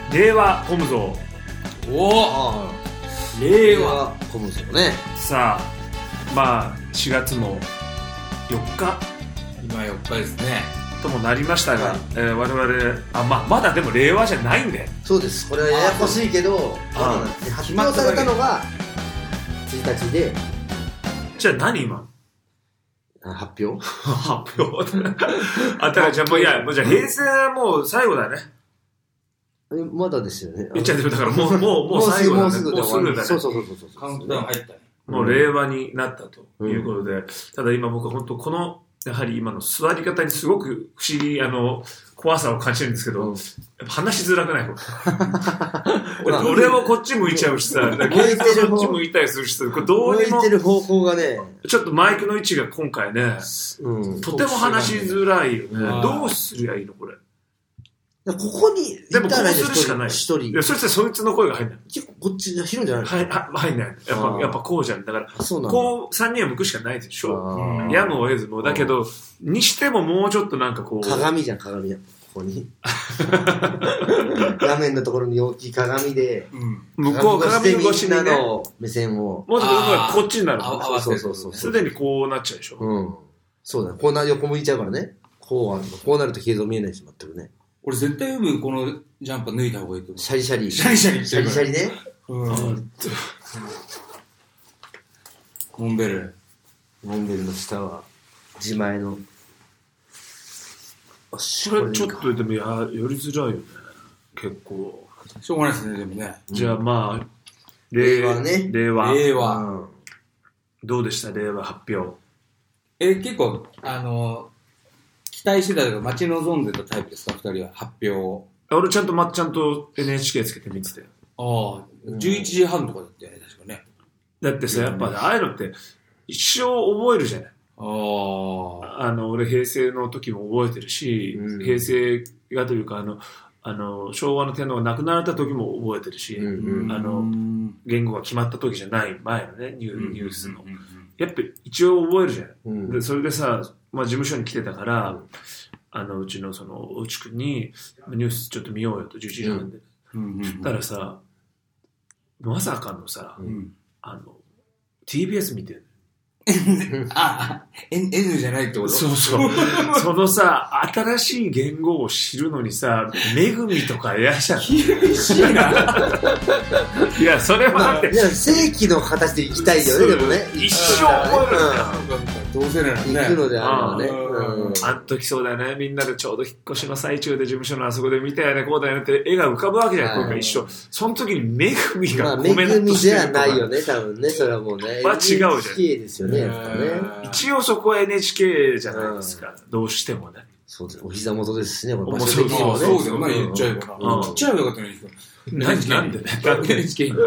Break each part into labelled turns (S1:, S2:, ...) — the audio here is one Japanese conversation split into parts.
S1: 令和コムゾ
S2: お
S1: ー。令和
S2: コムゾーね。
S1: さあ、まあ4月も4日
S3: 今4日ですね
S1: ともなりましたが、
S2: はい
S1: 我々まだでも令和じゃないんで。
S2: そうです。これはややこしいけど、発表されたのが1日で。
S1: じゃあ何今
S2: 発表
S1: 発表だからじゃあもうじゃあ平成はもう最後だね。
S2: まだですよね。
S1: 言っちゃってる。だからもう最後だね。もうすぐだね。
S2: そう。
S3: カウントダウン入ったね。
S1: もう令和になったということで、ただ今僕は本当このやはり今の座り方にすごく不思議怖さを感じるんですけど、やっぱ話しづらくない俺もこっち向いちゃうしさ、こっち向いたりするしさ、これどうにも
S2: 向いてる方向がね、
S1: ちょっとマイクの位置が今回ね、とても話しづらいよね。どうすりゃいいのこれ。
S2: ここに
S1: でもこうするしかない。
S2: 一人。
S1: いや、そしてそいつの声が入んない。
S2: 結構こっち広いんじゃない
S1: 入んない。やっぱこうじゃん。だから、こう3人は向くしかないでしょ。やむを得ずも。だけど、にしてももうちょっとなんかこう。
S2: 鏡じゃん。ここに。画面のところに大きい鏡で、
S1: 向こう、鏡越しにね。
S2: 目線を。
S1: もうちょっとこっちになる。
S2: そう。
S1: すでにこうなっちゃうでしょ。
S2: そうだ。こうな横向いちゃうからね。こうなると映像見えないし、全くね。
S3: 俺絶対このジャンパー脱いだ方がいいと思う。
S2: シャリシャリね。
S3: モンベル
S2: の下は自前の。
S1: これちょっとでも寄りづらいよね。結構。
S3: しょうがないですね、でもね。
S1: じゃあまあ、
S2: 令和ね。
S1: 令
S3: 和。
S1: どうでした令和発表。
S3: 結構、期待してたけど、待ち望んでたタイプですか、二人は、発表を。
S1: 俺ちゃんと NHK つけて見てたよ。
S3: ああ、11時半とかだったよね、確かね。
S1: だってさ、やっぱああいうのって一生覚えるじゃない。俺平成の時も覚えてるし、平成がというか昭和の天皇が亡くなられた時も覚えてるし、言語が決まった時じゃない前のね、ニュースの。やっぱ一応覚えるじゃない。でそれでさ、事務所に来てたから、うちのおうちくんにニュースちょっと見ようよと11時半で。そしたらさ、まさかのさ、TBS 見てる。
S3: N じゃないってこと？
S1: そう。そのさ、新しい言語を知るのにさ、めぐみとかいらっしゃる。
S3: 厳しいな。
S1: いや、それはだって。
S2: 正規の形で行きたいよね、でもね。
S1: 一生覚えるんだよ。
S3: どうせならね。
S2: 行くのであればね。
S1: あん時そうだよね。みんなでちょうど引っ越しの最中で事務所のあそこで見たよね、こうだよねって絵が浮かぶわけじゃない、今回一緒。その時にめぐみがコメントしてる。
S2: めぐみじゃないよね、多分ね。それはもうね。
S1: 違うじゃん。
S2: NHK ですよね、やっぱね。
S1: 一応そこは NHK じゃないですか。どうしてもね。
S2: そうです。お膝元ですしね、
S3: 場所的にもね。そうだよな、言っちゃえばな。言っちゃえばよかったのに。
S1: なんでね。
S3: NHK に。い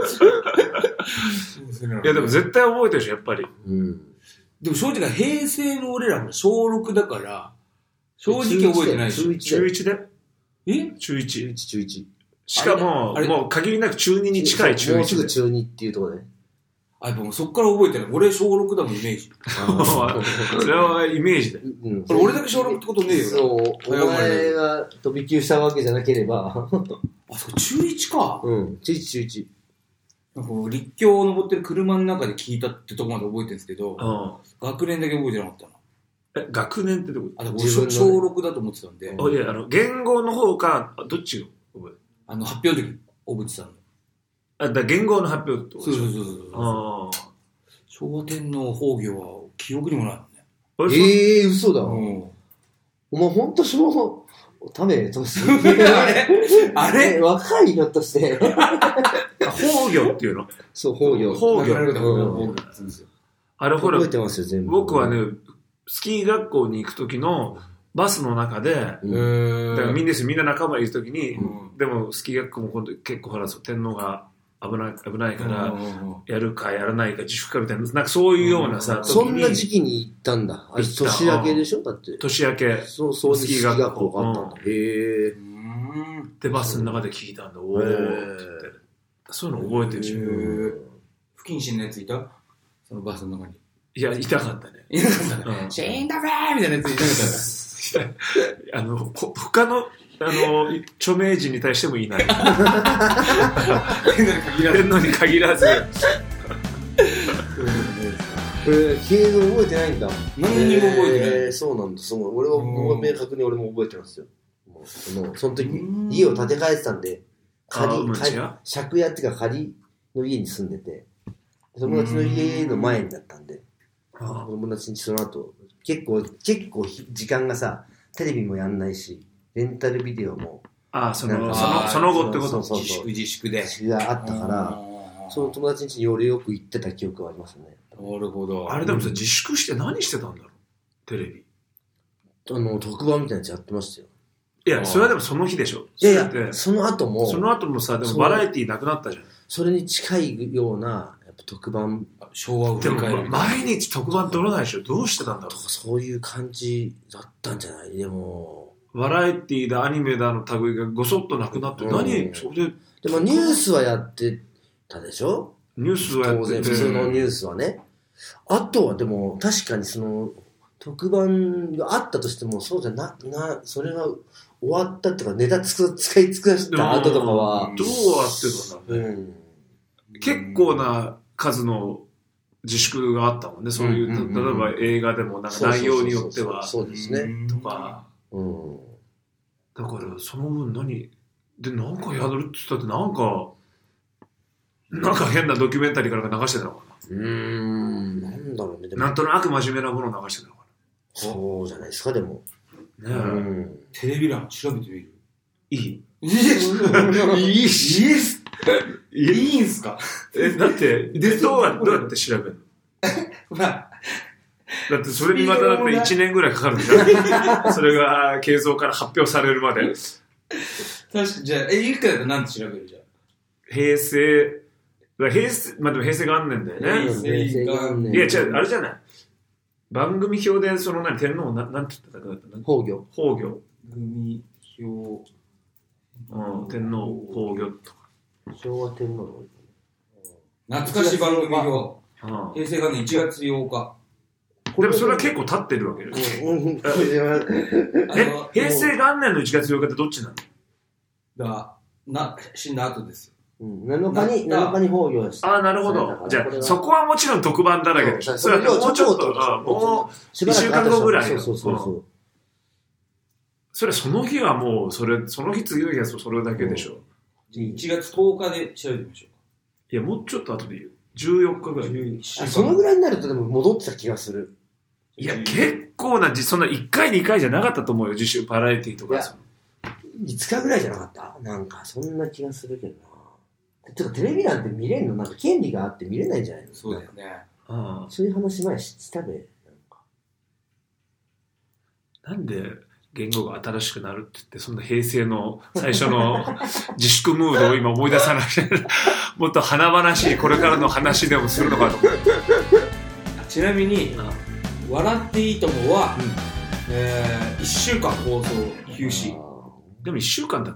S1: や、でも絶対覚えてるでしょ、やっぱり。
S3: でも正直平成の俺らも小6だから、正直覚えてないし。
S1: 中1で中 1。しかも、もう限りなく中2に近い中1。
S2: もうすぐ中2っていうところね。
S3: もうそっから覚えてない。俺小6だもん、イメージ。
S1: それはイメージで。
S3: 俺だけ小6ってことねえよ。
S2: そう、お前が飛び級したわけじゃなければ。
S3: そう、中1か。
S2: 中1。
S3: 立教を登ってる車の中で聞いたってとこまで覚えてるんですけど、学年だけ覚えてなかったな。
S1: 学年ってどこ？
S3: 俺小6だと思ってたんで。
S1: いや、言語の方か、どっちを覚えて
S3: る？発表の時覚えてたの。
S1: 言語の発表ってこと？
S3: そう。昭和天皇崩御は記憶にもないもん
S2: ね。嘘だ。お前ほんとため、あれ若いひょっとして。
S1: 崩御っていうの？
S2: そう、崩御。
S1: あれほら、
S2: 覚えてますよ、全部。
S1: 僕はね、スキー学校に行く時のバスの中で、だからみんな仲間いる時に、でもスキー学校も今度結構ほら、天皇が危ないから、やるかやらないか自粛かみたいな、なんかそういうようなさ、
S2: そんな時期に行ったんだ。年明けでしょだって。
S1: 年明け。
S2: そう、スキー学校があったんだ。へ
S1: ぇ。で、バスの中で聞いたんだ。おーって言って。そういうの覚えてるし。
S3: 不謹慎なやついた？そのバスの中に。
S1: いや、痛かったね。
S3: 死んだべーみたいなやついなかった。
S1: 他の著名人に対してもいない。天皇に限らず。
S2: 経度覚えてないんだ。
S3: 何にも覚えてない。
S2: そうなんだ。俺は明確に俺も覚えてますよ。その時家を建て替えてたんで、借家っていうか仮の家に住んでて、友達の家の前にだったんで、友達にその後結構時間がさ、テレビもやんないし、レンタルビデオも
S1: その後ってこと。
S3: 自粛で
S2: があったから、その友達に俺よく行ってた記憶はありますね。
S3: なるほど。
S1: あれでもさ、自粛して何してたんだろう、テレビ。
S2: 特番みたいなやつやってましたよ。
S1: いや、それはでもその日でしょ。
S2: いや、その後も
S1: さ、でもバラエティーなくなったじゃん。
S2: それに近いような、やっぱ特番、
S3: 昭和を振り返る。
S1: 毎日特番撮らないでしょ。どうしてたんだろう。
S2: そういう感じだったんじゃない？でも。
S1: バラエティーだ、アニメだの類がごそっとなくなって、それで。
S2: でもニュースはやってたでしょ？
S1: ニュースはやってて。当然、
S2: 普通のニュースはね。あとはでも、確かに特番があったとしても、そうじゃそれが終わったっていうか、ネタ使い尽くした後とかは。
S1: どうやってたんだろうね。結構な数の自粛があったもんね。そういう、例えば映画でもなんか内容によっては。
S2: そうですね。
S1: とか。だから、その分で、なんかやるって言ったってなんか変なドキュメンタリーから流してたのかな。
S2: なんだろうね。
S1: なんとなく真面目なものを流してたのかな。
S2: そうじゃないですか、でも。
S3: テレビ欄調べてみる？
S1: いい
S3: いんすか？
S1: だって、どうやって調べるの？だってそれにまただって1年ぐらいかかるんじゃん。それが映像から発表されるまで。
S3: 確かに、じゃあ、いくらだと何て調べるじゃん。
S1: 平成まあでも平成元年だよね。
S2: 平成元年。
S1: いや、違う、あれじゃない。番組表で、天皇なんて言ってたかだったの？
S2: 崩御。
S1: 番
S3: 組表。
S1: 天皇崩御とか。
S2: 昭和天皇の。
S3: 懐かしい番組表。平成元年1月8日。
S1: でもそれは結構経ってるわけですよ。平成元年の1月8日ってどっちな
S3: の？死んだ後ですよ。
S2: 7日に崩御した。
S1: なるほど。じゃあ、そこはもちろん特番だらけでしょ。それはもうちょっと、もう1週間後ぐらい。
S2: そう。
S1: それその日はもう、その日次の日はそれだけでしょ。
S3: 1月10日で調べてみましょうか。
S1: いや、もうちょっと後で言う。14日ぐらい。
S2: そのぐらいになるとでも戻ってた気がする。
S1: いや、結構そんな1回2回じゃなかったと思うよ。自主バラエティとか。
S2: 5日ぐらいじゃなかった？なんか、そんな気がするけどな。てかテレビなんて見れんの？なんか権利があって見れないんじゃないの？
S3: そうだよね。
S2: そういう話前したべ。
S1: なんで言語が新しくなるって言って、そんな平成の最初の自粛ムードを今思い出さなきゃもっと華々しいこれからの話でもするのかと思って。
S3: ちなみに、笑っていいともは、1週間放送休止。
S1: でも1週間だった。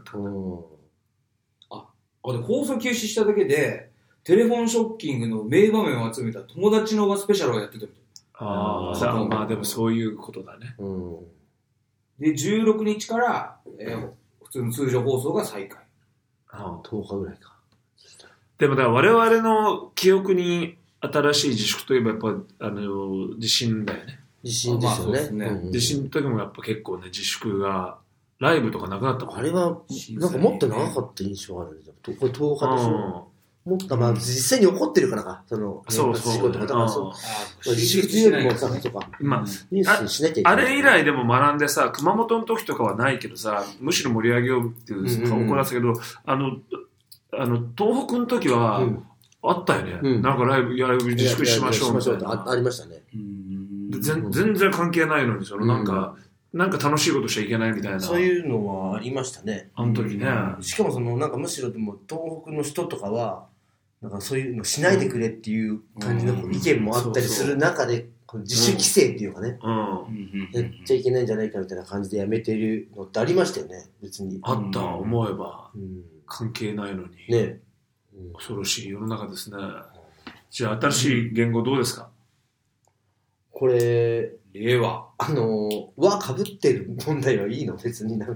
S3: で放送休止しただけでテレフォンショッキングの名場面を集めた友達の輪スペシャルをやってたみたい。
S1: まあでもそういうことだね。
S3: で16日から、普通の通常放送が再開。
S2: 10日ぐらいか。
S1: でもだから我々の記憶に新しい自粛といえばやっぱ地震だよね。
S2: 地震ですよね。
S1: 地震の時もやっぱ結構ね自粛がライブとかなくなったもん。
S2: あれはなんかもっと長かった印象ある。これ10日でしょ。もっと実際に起こってるからか。
S1: そう
S2: 事故とかだから自粛よりもさとかニュースにしなきゃいけない。
S1: あれ以来でも学んでさ、熊本の時とかはないけどさ、むしろ盛り上げようっていうか怒らせたけど、東北の時はあったよね。なんかライブ自粛しましょうみたいな。
S2: ありましたね。
S1: 全然関係ないのになんか楽しいことしちゃいけないみたいな。
S2: そういうのはありましたね。
S1: あの時ね。
S2: しかもなんかむしろでも東北の人とかはなんかそういうのしないでくれっていう感じの意見もあったりする中で、自主規制っていうかね、やっちゃいけないんじゃないかみたいな感じでやめてるのってありましたよね、別に。
S1: あった、思えば。関係ないのに。
S2: ね。
S1: 恐ろしい世の中ですね。じゃあ新しい言語どうですか？
S2: これ、
S3: 令和。
S2: 和被ってる問題はいいの？別になんか。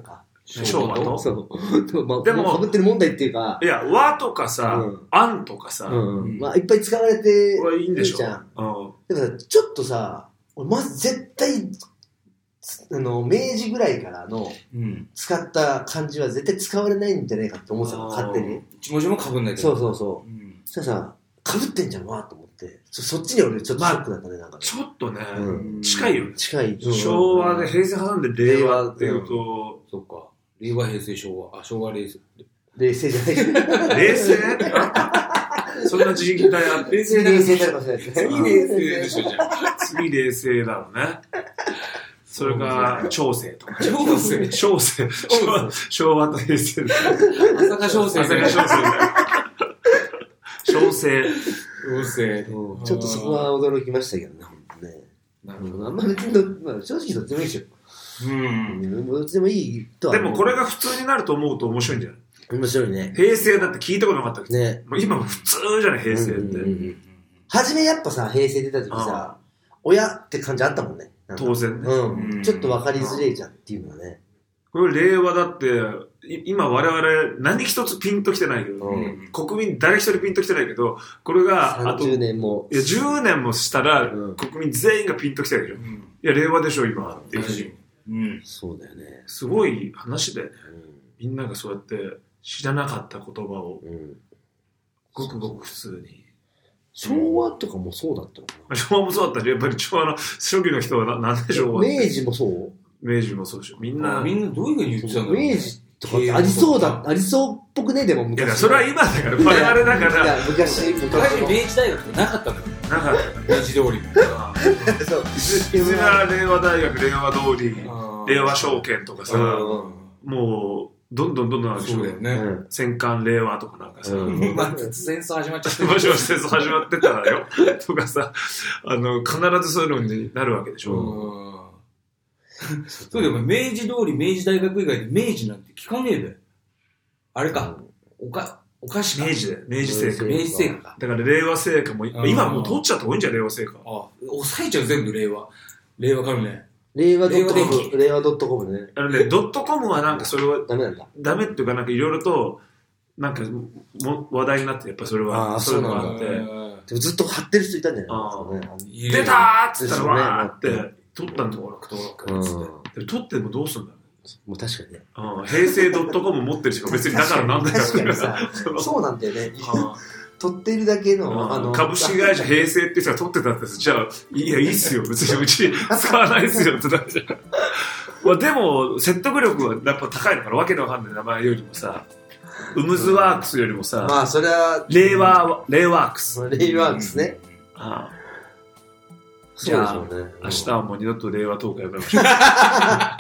S1: 昭和と。
S2: そう。まあ、でも、被ってる問題っていうか。
S1: いや、和とかさ、安とかさ、
S2: まあ、いっぱい使われて
S1: いいんでしょ。
S2: じゃん。だから、ちょっとさ、まず絶対、明治ぐらいからの使った漢字は絶対使われないんじゃないかって思ってたの、勝手に。
S3: 一文字も被んないけ
S2: ど。そう。そしたらさ、被ってんじゃんわと思って、そっちに俺ちょっとショックだったね、なんか。
S1: ちょっとね、近いよね。
S2: 近い。
S1: 昭和で平成挟んで令和っていうと、
S3: そっか。令和、平成、昭和。昭和、冷静。
S2: 冷静じゃない。
S1: 冷静そんな時期だよ。
S2: 冷静だかもしれないですね。
S3: 次冷静でしょ、じゃあ。
S1: 次冷静だろうね。それが、長生とか。
S3: 長生
S1: 昭和と平成。
S3: 浅香長生。
S1: 浅香長生。小生。
S2: ちょっとそこは驚きましたけどね、ほんとね。なるほど。あんま別に、まあ、正直どっちでもいいでしょ。どっちでもいいとは。
S1: でもこれが普通になると思うと面白いんじゃない？
S2: 面白いね。
S1: 平成だって聞いたことなかったけど。
S2: ね。
S1: 今普通じゃない、平成って。
S2: 初めやっぱさ、平成出た時さ、親って感じあったもんね。
S1: 当然
S2: ね。ちょっと分かりづれえじゃんっていうのはね。
S1: これ令和だって、今我々何一つピンときてないけど、国民誰一人ピンときてないけど、これがあと
S2: 30年も。
S1: いや、10年もしたら、国民全員がピンときてるけど、いや、令和でしょ、今。っていうし。
S2: そうだよね。
S1: すごい話だよね。みんながそうやって知らなかった言葉を、ごくごく普通に。
S2: 昭和とかもそうだったのかな？
S1: 昭和もそうだったし、やっぱり昭和の初期の人はなんで昭和？
S2: 明治もそう？
S1: 明治もそうでしょ。みんな
S3: どういう風に言ってたの？
S2: 明治とかありそうだ、ありそうっぽくね、でも昔。
S1: いや、それは今だから、我々だから。
S2: いや、昔。
S3: 明治大学ってなかったんだよ。
S1: なかった。
S3: 明治通りも。
S1: そう。いずれ令和大学、令和通り、令和証券とかさ、もう、どんどんあるでしょ。
S3: そうだよね。
S1: 戦艦令和とかなんかさ。
S3: まあ、戦争始まっちゃってる。
S1: もしも戦争始まってたらよ。とかさ、必ずそういうのになるわけでしょ。
S3: そうだよ、明治通り、明治大学以外で明治なんて聞かねえべ。あれか。お菓子か。
S1: 明治だよ。明治製菓。
S3: 明治製菓か。
S1: だから令和製菓も、今もう取っちゃった方がいいんじゃん、令和製菓。
S3: 抑えちゃう、全部令和。令和関連。
S2: 令和 .com ね。
S1: ドットコムはなんかそれは
S2: ダメなんだ。
S1: ダメっていうかなんかいろいろとなんか話題になってやっぱそれはそういうのがあって。で
S2: もずっと貼ってる人いたんじゃないですかね。
S1: 出たーっつったらわーって取ったんだよ、でも取ってもどうすんだろ
S2: う。もう確かにね。
S1: 平成 .com 持ってるしか別にだからなんだよ。
S2: 確かにさ、そうなんだよね。取ってるだけの、
S1: 株式会社平成って人が取ってたってじゃあ、いや、いいっすよ。別にうち使わないっすよってなるじゃん。まあでも、説得力はやっぱ高いのかな。わけのわかんない名前よりもさ、ウムズワークスよりもさ、
S2: まあそれは、
S1: レイワークス。
S2: レイワークスね。
S1: じゃあ、明日はもう二度と令和トークやめましょう。